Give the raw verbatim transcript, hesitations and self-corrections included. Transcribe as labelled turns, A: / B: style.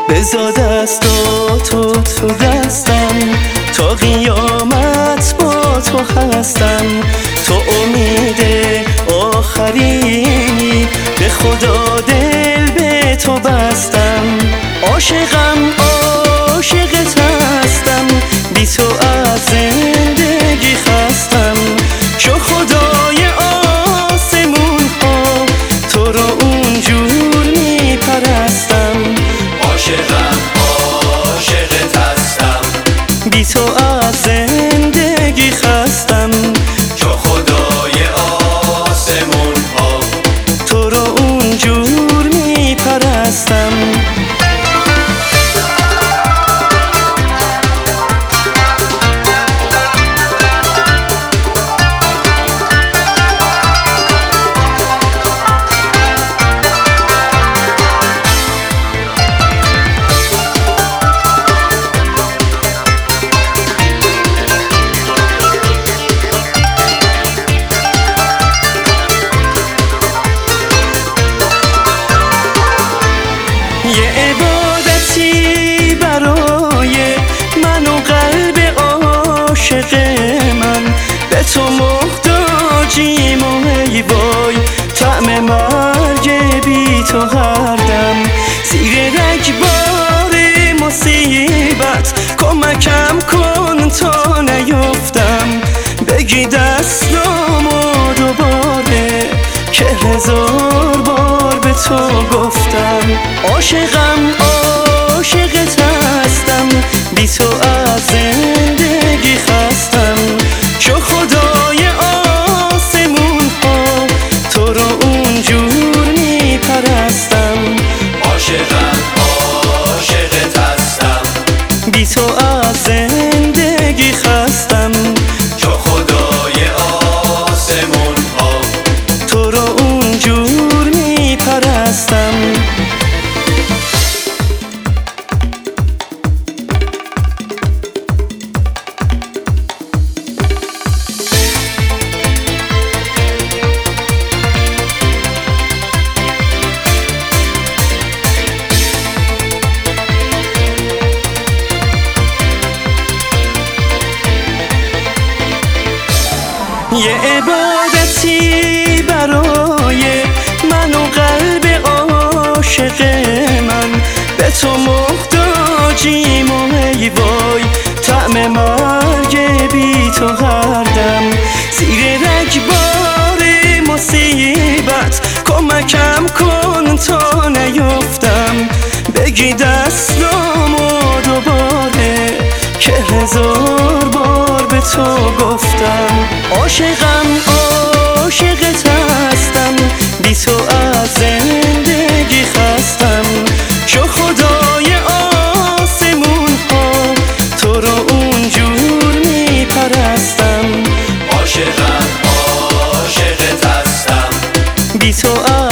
A: بذار دستاتو تو دستم، تا قیامت با تو هستم. تو امید آخرینی، به خدا دل به تو بستم. عاشقم عاشقت هستم، بی تو از زندگی خستم. چو خدای آسمون ها تو رو اونجور می پرستم.
B: عاشقم عاشقت هستم،
A: بی تو از زندگی خستم.
B: چو خدای آسمون ها
A: تو رو اونجور می پرستم. یه عبادتی برای من و قلب عاشق من، به تو محتاجیم و ای وای طعم مرگ بی تو هر دم. زیر رگبار مصیبت کمکم کن تا نیفتم. بگی دستامو دوباره که هزار بار به تو گفتم. عاشقم عاشقت هستم، بی تو از زندگی خستم. چو خدای آسمون ها تو رو اونجور می پرستم.
B: عاشقم عاشقت هستم،
A: بی تو از زندگی خستم.
B: چو خدای آسمون ها
A: تو رو اونجور می پرستم. یه عبادتی برای من و قلب عاشق من، به تو محتاجیم و ای وای طعم مرگ بی تو هر دم. زیر رگبار مصیبت کمکم کن تا نیفتم. بگی دستامو دوباره که هزار بار به تو گفتم. عاشقم عاشقت هستم، بی تو از زندگی خستم. چو خدای آسمون ها تو رو اونجور می پرستم.
B: عاشقم عاشقت هستم،
A: بی تو